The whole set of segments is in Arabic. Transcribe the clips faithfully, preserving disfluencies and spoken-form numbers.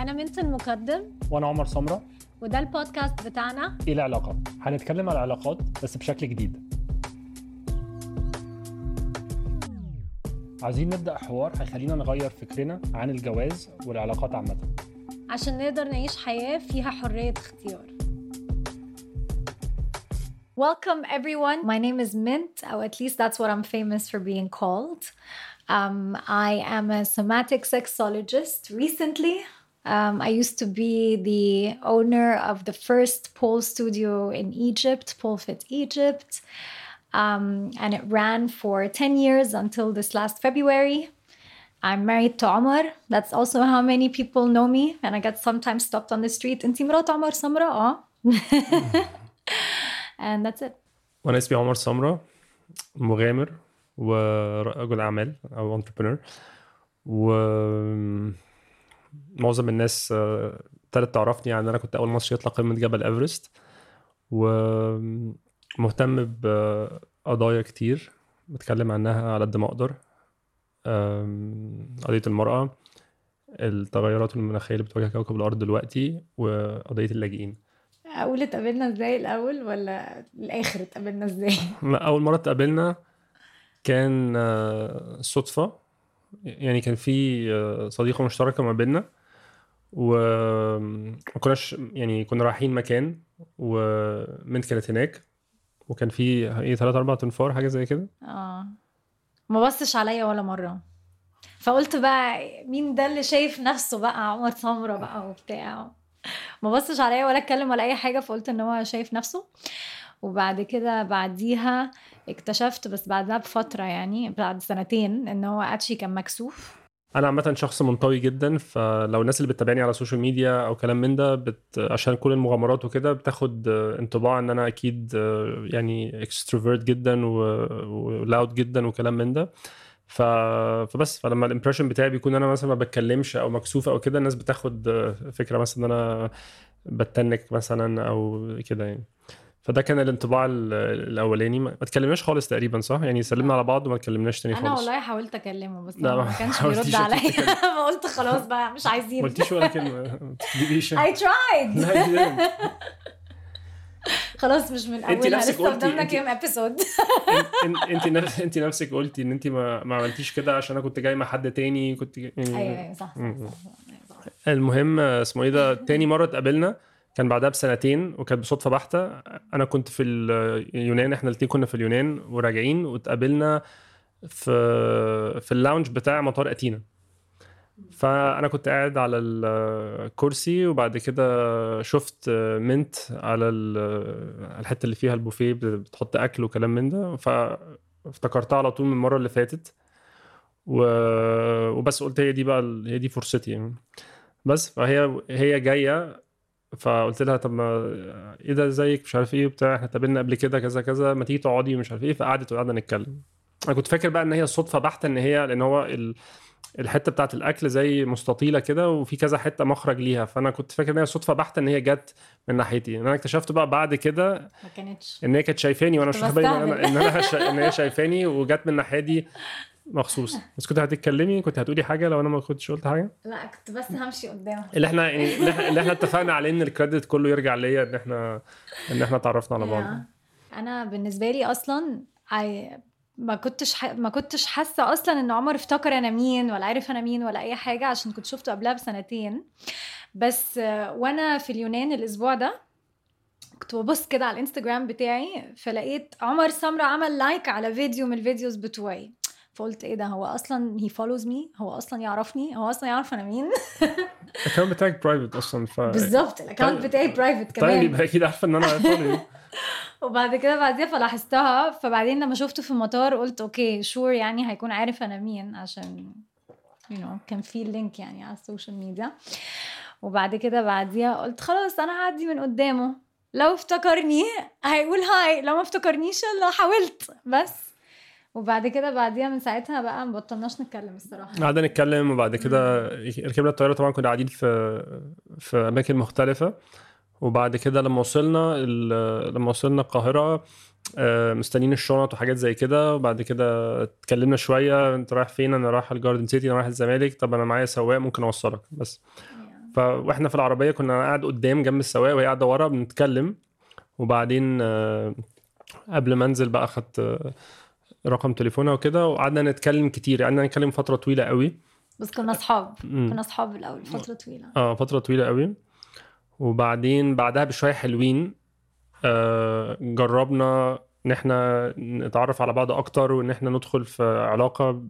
أنا منت المقدم وأنا عمر سمرة، وده البودكاست بتاعنا إيه العلاقات. هنتكلم على العلاقات بس بشكل جديد. عايزين نبدأ حوار هيخلينا نغير فكرنا عن الجواز والعلاقات عامة، عشان نقدر نعيش حياة فيها حرية اختيار. Welcome everyone. My name is Mint, or at least that's what I'm famous for being called. Um, I am a somatic sexologist. Recently, um, I used to be the owner of the first pole studio in Egypt, PoleFit Egypt. Um, and it ran for ten years until this last February. I'm married to Omar. That's also how many people know me. And I get sometimes stopped on the street. Inti مرات عمر سمرة. Oh. And that's it. وانا اسمي عمر سمرة، مغامر ورجل اعمال او entrepreneur. ومعظم الناس ابتدت تعرفني يعني انا كنت اول مصري يطلع قمة جبل ايفرست، ومهتم بقضايا كتير بتكلم عنها على قد ما اقدر. قضية المرأة، التغيرات المناخية اللي بتواجه كوكب الارض دلوقتي، وقضية اللاجئين. أقول اتقابلنا ازاي الأول ولا الآخر اتقابلنا ازاي؟ لا، أول مرة اتقابلنا كان صدفة، يعني كان في صديقة مشتركة ما بيننا، وما كناش يعني كنا رايحين مكان ومنت كانت هناك، وكان في ايه ثلاثة أربعة تنفار حاجة زي كده. اه ما بصش عليا ولا مرة، فقلت بقى مين ده اللي شايف نفسه بقى عمر سمرة بقى وبتاع. ما بصش عليا ولا اتكلم ولا اي حاجه، فقلت ان هو شايف نفسه. وبعد كده بعديها اكتشفت، بس بعدها بفتره يعني بعد سنتين، ان هو اكشلي كان مكسوف. انا عامه شخص منطوي جدا، فلو الناس اللي بتتابعني على السوشيال ميديا او كلام من ده بت... عشان كل المغامرات وكده بتاخد انطباع ان انا اكيد يعني اكستروفيرت جدا ولاود جدا وكلام من ده. ف... فبس فلما الامبريشن بتاعي بيكون انا مثلا ما بتكلمش او مكسوف او كده، الناس بتاخد فكره مثلا ان انا بتنك مثلا او كده يعني. فده كان الانطباع الاولاني. ما اتكلمناش خالص تقريبا، صح؟ يعني سلمنا على بعض وما اتكلمناش تاني خالص. انا والله حاولت اكلمه بس ما كانش بيرد عليا. ما قلت خلاص بقى مش عايزين. ما قلتيش ولا كلمه. I tried. خلاص مش من اولها، لسه قدامنا كام ابيسود. انت انت انت نفسك قلتي ان انت ما ما عملتيش كده عشان انا كنت جاي مع حد تاني، كنت يعني ايوه صح صح. المهم اسمه ايه ده، تاني مره اتقابلنا كان بعدها بسنتين، وكانت بصدفه بحته. انا كنت في اليونان، احنا الاثنين كنا في اليونان وراجعين، واتقابلنا في في اللاونج بتاع مطار اتينا. فانا كنت قاعد على الكرسي، وبعد كده شفت منت على الحته اللي فيها البوفيه بتحط اكل وكلام من ده، فافتكرتها على طول من المره اللي فاتت، وبس قلت هي دي بقى، هي دي فرصتي يعني. بس فهي هي جايه، فقلت لها طب ما ايه ده، ازيك مش عارف ايه بتاع، احنا اتقابلنا قبل كده كذا كذا، ما تيجي تقعدي مش عارف ايه. فقعدت وقعدنا نتكلم. انا كنت فاكر بقى ان هي صدفه بحته، ان هي لان هو ال... الحته بتاعت الاكل زي مستطيله كده، وفي كذا حته مخرج ليها، فانا كنت فاكر ان هي صدفه بحته ان هي جت من ناحيتي. انا اكتشفت بقى بعد كده ما كانتش ان هي كانت شايفاني، وانا مش فاهم ان انا ان انا شا... ان هي شايفاني وجت من ناحيتي مخصوص. بس كنت هتتكلمي، كنت هتقولي حاجه لو انا ما كنتش قلت حاجه؟ لا كنت بس همشي قدامها. اللي احنا يعني اللي احنا اتفقنا عليه ان الكريدت كله يرجع ليا، ان احنا ان احنا تعرفنا على بعض. انا بالنسبه لي اصلا I... ما كنتش ح... ما كنتش حاسه اصلا ان عمر افتكر انا مين ولا عارف انا مين ولا اي حاجه، عشان كنت شفته قبلها بسنتين بس. وانا في اليونان الاسبوع ده كنت ببص كده على الانستجرام بتاعي، فلقيت عمر سمرة عمل لايك على فيديو من الفيديوز بتوعي، فقلت ايه ده، هو اصلا he follows me، هو اصلا يعرفني، هو اصلا يعرف انا مين. الاكونت بتاعك برايفت اصلا. ف بالظبط الاكونت بتاعي برايفت كمان. طيب يبقى اكيد عارفه ان انا فولو. وبعد كده بعديها فلاحظتها، فبعدين لما شفته في المطار قلت اوكي شور يعني هيكون عارف انا مين، عشان you know كان في لينك يعني على السوشيال ميديا. وبعد كده بعديها قلت خلاص انا هعدي من قدامه، لو افتكرني هيقول هاي، لو ما افتكرنيش لا حاولت بس. وبعد كده بعديها من ساعتها بقى ما بطلناش نتكلم الصراحه. قعدنا نتكلم، وبعد كده ركبنا الطياره. طبعا كنا قاعدين في في اماكن مختلفه، وبعد كده لما وصلنا لما وصلنا القاهره مستنيين الشنط وحاجات زي كده، وبعد كده اتكلمنا شويه، انت رايح فين؟ انا رايح الجاردن سيتي، انا رايح الزمالك، طب انا معايا سواق ممكن اوصلك بس. فاحنا في العربيه كنا قاعد قدام جنب السواق وهي قاعده ورا بنتكلم. وبعدين آه، قبل ما انزل بقى اخدت آه، رقم تليفونها وكده وقعدنا نتكلم كتير. قعدنا نتكلم فتره طويله قوي. بس كنا اصحاب مم. كنا اصحاب الاول فتره طويله. اه فتره طويله قوي. وبعدين بعدها بشويه حلوين آه، جربنا ان احنا نتعرف على بعض اكتر وان احنا ندخل في علاقه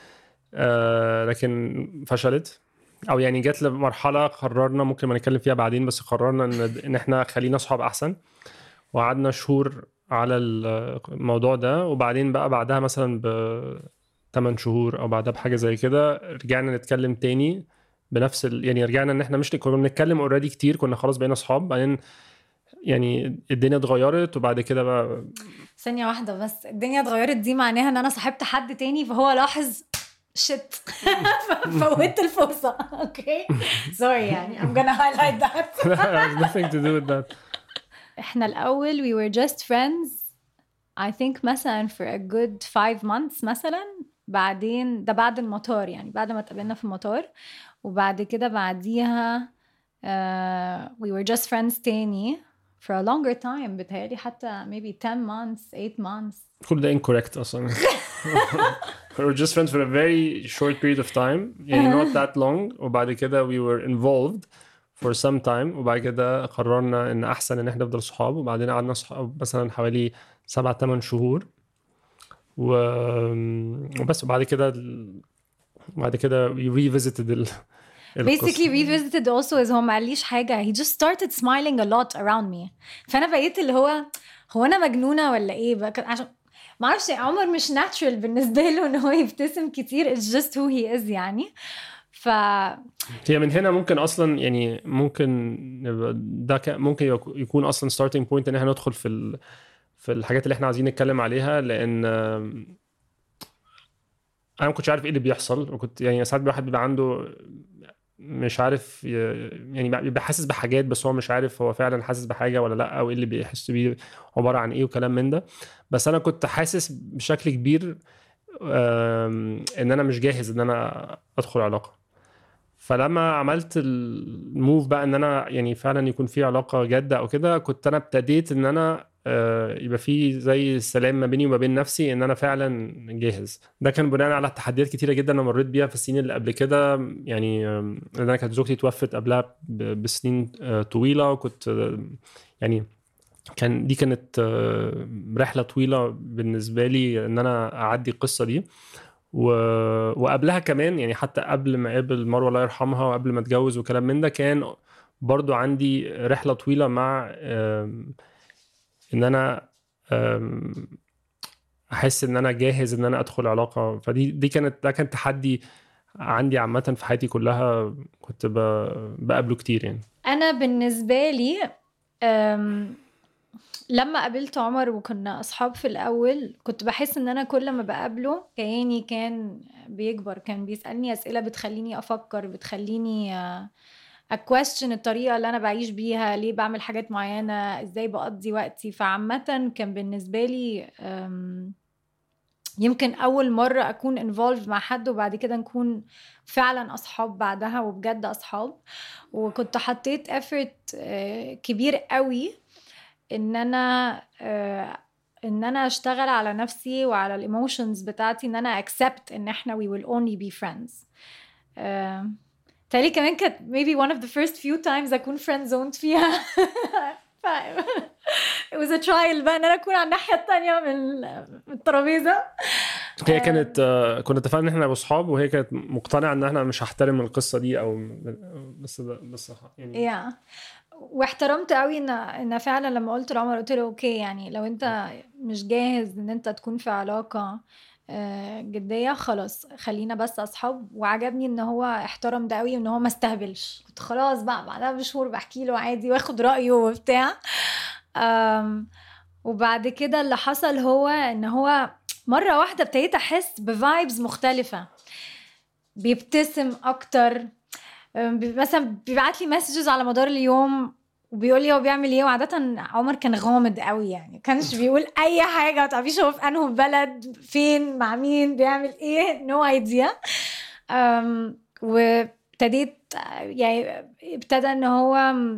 آه، لكن فشلت. او يعني جت لمرحله قررنا ممكن ما نتكلم فيها بعدين، بس قررنا ان ان احنا خلينا اصحاب احسن. وقعدنا شهور على الموضوع ده. وبعدين بقى بعدها مثلا ب ثمانية شهور او بعدها بحاجه زي كده رجعنا نتكلم تاني بنفس ال... يعني رجعنا ان احنا مش كنا بنتكلم اوريدي كتير، كنا خلاص بقينا اصحاب. بعدين يعني الدنيا اتغيرت وبعد كده بقى ثانيه واحده بس، الدنيا اتغيرت دي معناها ان انا صاحبت حد تاني فهو لاحظ شت فوتت الفرصه. اوكي سوري يعني I'm gonna highlight that. has nothing to do with that. احنا الاول we were just friends I think مثلا for a good five months مثلا. بعدين ده بعد المطار يعني بعد ما اتقابلنا في المطار. وبعد كده بعديها uh, we were just friends تاني for a longer time بتهيألي حتى maybe ten months eight months. كل ده incorrect أصلا. We were just friends for a very short period of time يعني not that long. وبعد كده we were involved for some time. وبعد كده قررنا إن أحسن إن إحنا نفضل صحاب. وبعدين قعدنا صحاب مثلا حوالي سبعة ثمان شهور و... وبس. وبعد كده بعد كده we revisited ال... basically revisited also is هو ما قاليش حاجة. he just started smiling a lot around me. فأنا بقيت اللي هو هو أنا مجنونة ولا إيه بقى؟ عشان ما أعرفش عمر مش natural بالنسبة له إن هو يبتسم كتير. it's just who he is يعني. ف هي من هنا ممكن أصلا يعني ممكن ده ممكن يكون أصلا starting point إن إحنا ندخل في ال... في الحاجات اللي إحنا عايزين نتكلم عليها. لأن أنا ما كنتش عارف إيه اللي بيحصل. وكنت يعني ساعات واحد بيبقى عنده مش عارف يعني بيبقى حاسس بحاجات بس هو مش عارف هو فعلا حاسس بحاجة ولا لا او ايه اللي بيحس بيه عبارة عن ايه وكلام من ده. بس انا كنت حاسس بشكل كبير ان انا مش جاهز ان انا ادخل علاقة. فلما عملت الموف بقى ان انا يعني فعلا يكون في علاقة جادة او كده كنت انا ابتديت ان انا يبقى في زي السلام ما بيني وما بين نفسي ان انا فعلا جاهز. ده كان بناء على تحديات كتيره جدا انا مريت بيها في السنين اللي قبل كده. يعني انا كانت زوجتي توفت قبلها بسنين طويله. وكنت يعني كان دي كانت رحله طويله بالنسبه لي ان انا اعدي القصه دي. و... وقبلها كمان يعني حتى قبل ما اقابل مروه الله يرحمها وقبل ما اتجوز وكلام من ده كان برضو عندي رحله طويله مع ان انا احس ان انا جاهز ان انا ادخل علاقه. فدي دي كانت ده كان تحدي عندي عامه في حياتي كلها كنت بقابله كتير يعني. انا بالنسبه لي لما قابلت عمر وكنا اصحاب في الاول كنت بحس ان انا كل ما بقابله كياني كان بيكبر. كان بيسالني اسئله بتخليني افكر بتخليني question الطريقة اللي أنا بعيش بيها ليه بعمل حاجات معينة إزاي بقضي وقتي. فعامة كان بالنسبة لي يمكن أول مرة أكون involved مع حد وبعد كده نكون فعلا أصحاب بعدها وبجد أصحاب. وكنت حطيت effort كبير قوي إن أنا إن أنا أشتغل على نفسي وعلى الإيموشنز بتاعتي إن أنا accept إن إحنا we will only be friends. تالي كمان كانت maybe one of the first few times أكون friend zoned فيها. it was a trial بقى إن أنا أكون على الناحية التانية من الترابيزة. هي كانت كنا اتفقنا إن إحنا بأصحاب وهي كانت مقتنعة إن إحنا مش هحترم القصة دي أو بس بس يعني yeah. واحترمت قوي إن إن فعلا لما قلت لعمر قلت له أوكي يعني لو أنت مش جاهز إن أنت تكون في علاقة جدية خلاص خلينا بس أصحاب. وعجبني إن هو احترم ده قوي وإن هو ما استهبلش. كنت خلاص بقى بعدها بشهور بحكي له عادي واخد رأيه وبتاع. وبعد كده اللي حصل هو إن هو مرة واحدة ابتديت أحس بفايبز مختلفة. بيبتسم أكتر مثلا بيبعت لي مسجز على مدار اليوم وبيقول لي هو بيعمل ايه. وعادة عمر كان غامض قوي يعني كانش بيقول اي حاجة ما تعرفيش هو في انه بلد فين مع مين بيعمل ايه no idea. وابتديت ابتديت يعني ابتدى ان هو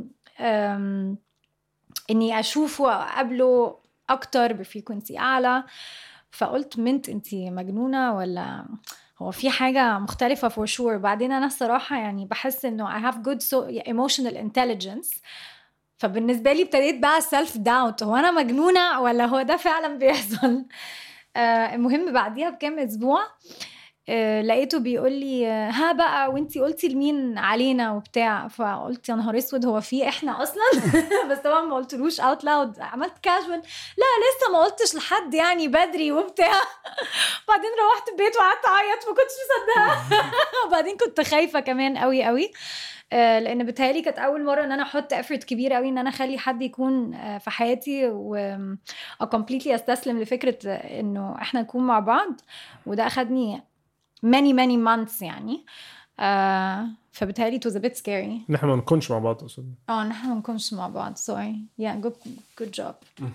اني اشوفه واقابله اكتر بفريكونسي اعلى. فقلت منت انتي مجنونة ولا هو في حاجة مختلفة for sure. بعدين انا الصراحة يعني بحس انه I have good so emotional intelligence. فبالنسبة لي ابتديت بقى self doubt، هو انا مجنونة ولا هو ده فعلا بيحصل؟ آه المهم بعديها بكام اسبوع آه لقيته بيقول لي ها بقى وانتي قلتي لمين علينا وبتاع. فقلت يا نهار اسود هو في احنا اصلا؟ بس طبعا ما قلتلوش out loud، عملت كاجوال لا لسه ما قلتش لحد يعني بدري وبتاع. بعدين روحت البيت وقعدت اعيط ما كنتش مصدقه. وبعدين كنت خايفه كمان قوي قوي آه لان بتهيالي كانت اول مره ان انا احط effort كبير قوي ان انا اخلي حد يكون آه في حياتي و completely استسلم لفكره انه احنا نكون مع بعض. وده اخدني many many months يعني آه فبالتالي it was a bit scary. نحن ما نكونش مع بعض اصلا. اه نحن ما نكونش مع بعض sorry yeah good good job.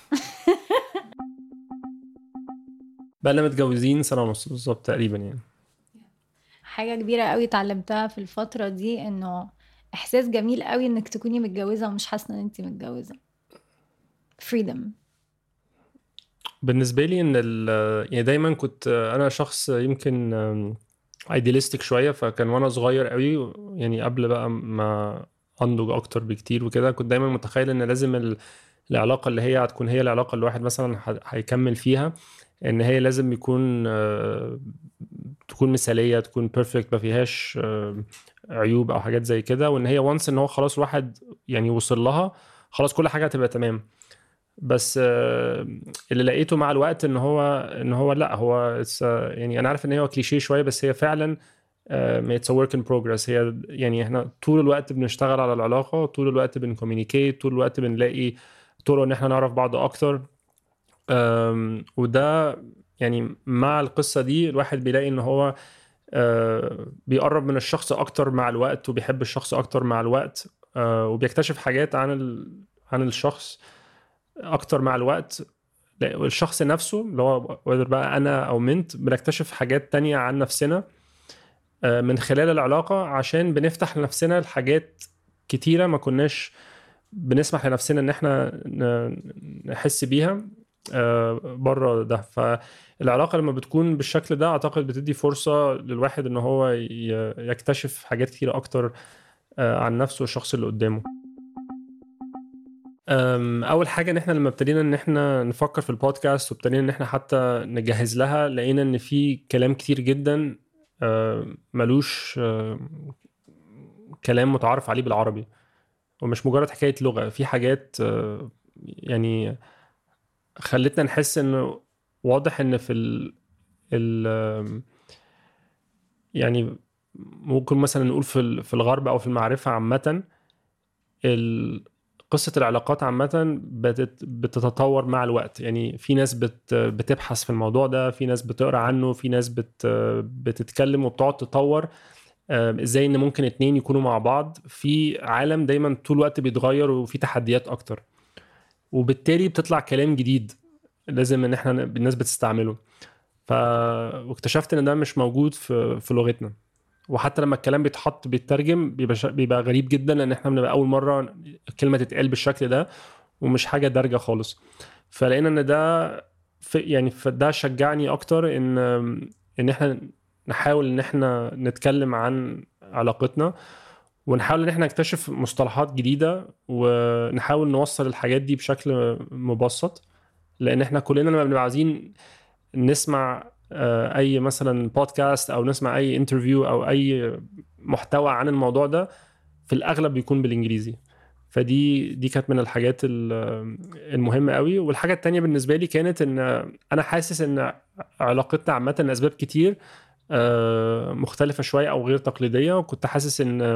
بقى لنا متجوزين سنه ونص بالظبط تقريبا يعني. حاجه كبيره قوي اتعلمتها في الفتره دي انه احساس جميل قوي انك تكوني متجوزه ومش حاسه ان انت متجوزه. freedom. بالنسبه لي ان يعني دايما كنت انا شخص يمكن ايدياليستيك شويه، فكان وانا صغير قوي يعني قبل بقى ما انضج اكتر بكتير وكده كنت دايما متخيل ان لازم العلاقه اللي هي هتكون هي العلاقه اللي الواحد مثلا هيكمل فيها ان هي لازم يكون تكون مثاليه، تكون بيرفكت، ما فيهاش عيوب او حاجات زي كده، وان هي وانس ان هو خلاص الواحد يعني وصل لها خلاص كل حاجه هتبقى تمام. بس اللي لقيته مع الوقت ان هو ان هو لا هو يعني انا عارف ان هي كليشيه شويه بس هي فعلا it's a work in progress. هي يعني احنا طول الوقت بنشتغل على العلاقه، طول الوقت بنكوميونيكيت، طول الوقت بنلاقي طرق ان احنا نعرف بعض اكتر. وده يعني مع القصه دي الواحد بيلاقي ان هو بيقرب من الشخص اكتر مع الوقت وبيحب الشخص اكتر مع الوقت وبيكتشف حاجات عن عن الشخص اكتر مع الوقت. الشخص نفسه اللي هو whether بقى انا او منت بنكتشف حاجات تانية عن نفسنا من خلال العلاقة عشان بنفتح لنفسنا الحاجات كتيرة ما كناش بنسمح لنفسنا ان احنا نحس بيها بره ده. فالعلاقة لما بتكون بالشكل ده اعتقد بتدي فرصة للواحد ان هو يكتشف حاجات كتيرة اكتر عن نفسه والشخص اللي قدامه. اول حاجه ان احنا لما ابتدينا ان احنا نفكر في البودكاست وابتدينا ان احنا حتى نجهز لها لقينا ان في كلام كتير جدا ملوش كلام متعارف عليه بالعربي ومش مجرد حكايه لغه. في حاجات يعني خلتنا نحس انه واضح ان في ال ال يعني ممكن مثلا نقول في في الغرب او في المعرفه عامه قصة العلاقات عامة بتتطور مع الوقت. يعني في ناس بت بتبحث في الموضوع ده، في ناس بتقرأ عنه، في ناس بت بتتكلم وبتقعد تطور ازاي ان ممكن اتنين يكونوا مع بعض في عالم دايما طول الوقت بيتغير وفي تحديات اكتر، وبالتالي بتطلع كلام جديد لازم ان احنا الناس بتستعمله. ف واكتشفت ان ده مش موجود في في لغتنا، وحتى لما الكلام بيتحط بيترجم بيبقى, بيبقى غريب جدا لان احنا بنبقى اول مره الكلمه تتقال بالشكل ده ومش حاجه دارجه خالص. فلقينا ان ده في يعني فده شجعني اكتر ان ان احنا نحاول ان احنا نتكلم عن علاقتنا ونحاول ان احنا نكتشف مصطلحات جديده ونحاول نوصل الحاجات دي بشكل مبسط، لان احنا كلنا لما بنبقى عايزين نسمع اي مثلا بودكاست او نسمع اي انترفيو او اي محتوى عن الموضوع ده في الاغلب بيكون بالانجليزي. فدي دي كانت من الحاجات المهمه قوي. والحاجه التانية بالنسبه لي كانت ان انا حاسس ان علاقتنا عامه لاسباب كتير مختلفه شويه او غير تقليديه، وكنت حاسس ان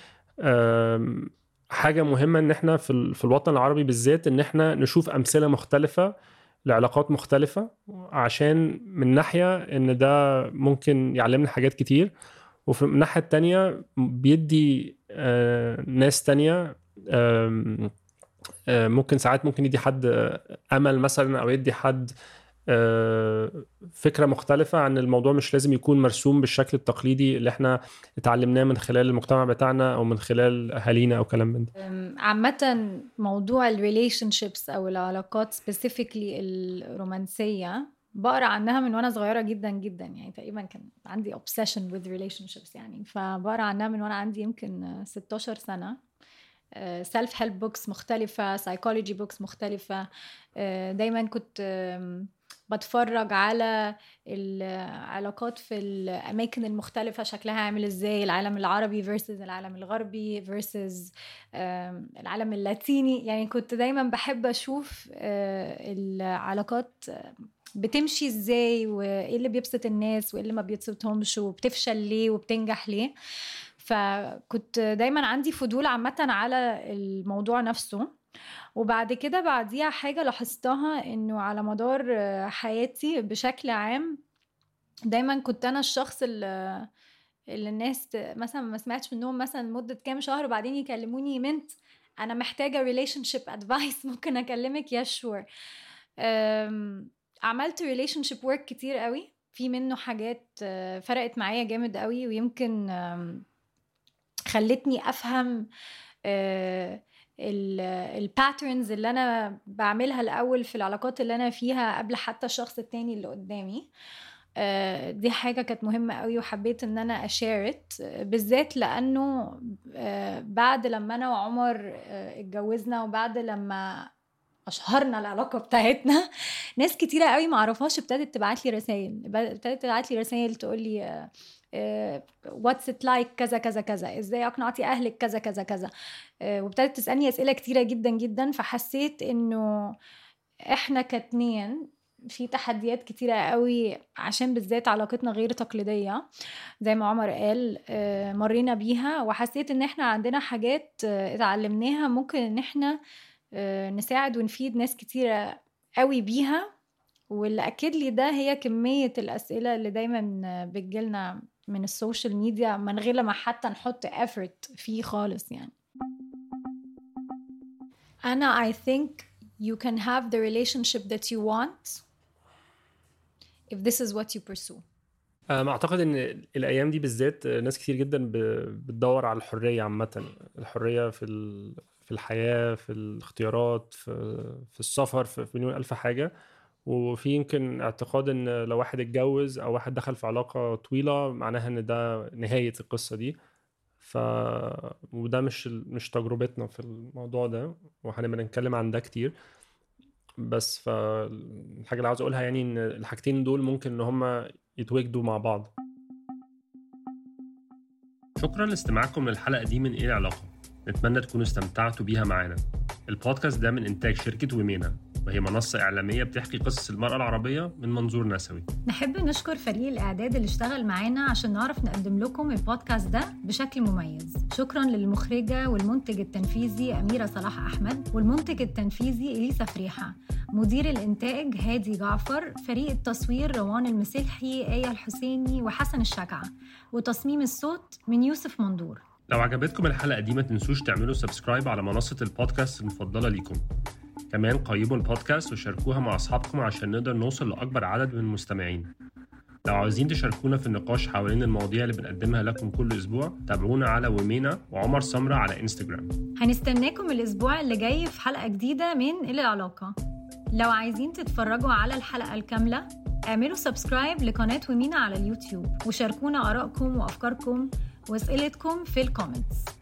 حاجه مهمه ان احنا في في الوطن العربي بالذات ان احنا نشوف امثله مختلفه لعلاقات مختلفة، عشان من ناحية ان ده ممكن يعلمنا حاجات كتير، وفي الناحية التانية بيدي ناس تانية ممكن ساعات ممكن يدي حد امل مثلا او يدي حد فكرة مختلفة عن الموضوع، مش لازم يكون مرسوم بالشكل التقليدي اللي احنا اتعلمناه من خلال المجتمع بتاعنا أو من خلال أهالينا أو كلام من ده. عامة موضوع الريليشنشيبس أو العلاقات specifically الرومانسية بقرأ عنها من وأنا صغيرة جدا جدا، يعني تقريبا كان عندي obsession with relationships يعني، فبقرأ عنها من وأنا عندي يمكن ستاشر سنة. self help books مختلفة، psychology books مختلفة. دايما كنت بتفرج على العلاقات في الأماكن المختلفة شكلها عامل ازاي، العالم العربي versus العالم الغربي versus العالم اللاتيني. يعني كنت دايما بحب أشوف العلاقات بتمشي ازاي، وايه اللي بيبسط الناس وايه اللي ما بيبسطهمش، وبتفشل ليه وبتنجح ليه. فكنت دايما عندي فضول عامة على الموضوع نفسه. وبعد كده بعديها حاجة لاحظتها انه على مدار حياتي بشكل عام دايما كنت انا الشخص اللي, اللي الناس مثلا ما سمعتش منهم مثلا مدة كام شهر وبعدين يكلموني منت انا محتاجة relationship advice ممكن اكلمك؟ يا شور. عملت relationship work كتير قوي، في منه حاجات فرقت معايا جامد قوي، ويمكن خلتني افهم الباترنز اللي انا بعملها الاول في العلاقات اللي انا فيها قبل حتى الشخص التاني اللي قدامي. دي حاجة كانت مهمة قوي وحبيت ان انا اشارت، بالذات لانه بعد لما انا وعمر اتجوزنا وبعد لما اشهرنا العلاقة بتاعتنا ناس كتيرة قوي معرفهاش ابتدت تبعت لي رسائل ابتدت تبعت لي رسائل تقول لي what's it like كذا كذا كذا، ازاي اقنعتي اهلك كذا كذا كذا، وابتدت تسألني اسئلة كتيرة جدا جدا. فحسيت انه احنا كاتنين في تحديات كتيرة قوي عشان بالذات علاقتنا غير تقليدية زي ما عمر قال مرينا بيها، وحسيت ان احنا عندنا حاجات اتعلمناها ممكن ان احنا نساعد ونفيد ناس كتيرة قوي بيها. واللي أكد لي ده هي كمية الأسئلة اللي دايما بتجيلنا من السوشيال ميديا من غير لما حتى نحط effort فيه خالص. يعني أنا I think you can have the relationship that you want if this is what you pursue. أنا أعتقد إن الأيام دي بالذات ناس كتير جدا بتدور على الحرية عامة، الحرية في في الحياة، في الاختيارات، في في السفر، في مليون ألف حاجة. وفي يمكن اعتقاد ان لو واحد اتجوز او واحد دخل في علاقة طويلة معناها ان ده نهاية القصة دي. ف وده مش مش تجربتنا في الموضوع ده، وهنبقى نتكلم عن ده كتير. بس فالحاجة اللي عاوز اقولها يعني ان الحاجتين دول ممكن ان هما يتواجدوا مع بعض. شكرا لاستماعكم للحلقة دي من ايه العلاقة، نتمنى تكونوا استمتعتوا بيها معانا. البودكاست ده من انتاج شركة ومينا، وهي منصة إعلامية بتحكي قصص المرأة العربية من منظور نسوي. نحب نشكر فريق الإعداد اللي اشتغل معانا عشان نعرف نقدم لكم البودكاست ده بشكل مميز. شكرا للمخرجة والمنتج التنفيذي أميرة صلاح أحمد، والمنتج التنفيذي إليسا فريحة، مدير الإنتاج هادي جعفر، فريق التصوير روان المسلحي، آية الحسيني وحسن الشجعة، وتصميم الصوت من يوسف مندور. لو عجبتكم الحلقة دي ما تنسوش تعملوا سبسكرايب على منصة البودكاست المفضلة ليكم. كمان قيموا البودكاست وشاركوها مع أصحابكم عشان نقدر نوصل لأكبر عدد من المستمعين. لو عاوزين تشاركونا في النقاش حوالين المواضيع اللي بنقدمها لكم كل أسبوع، تابعونا على ومينا وعمر سمرة على إنستجرام. هنستناكم الأسبوع اللي جاي في حلقة جديدة من إلى العلاقة. لو عايزين تتفرجوا على الحلقة الكاملة اعملوا سبسكرايب لقناة ومينا على اليوتيوب، وشاركونا آرائكم وأفكاركم وأسئلتكم في الكومنتس.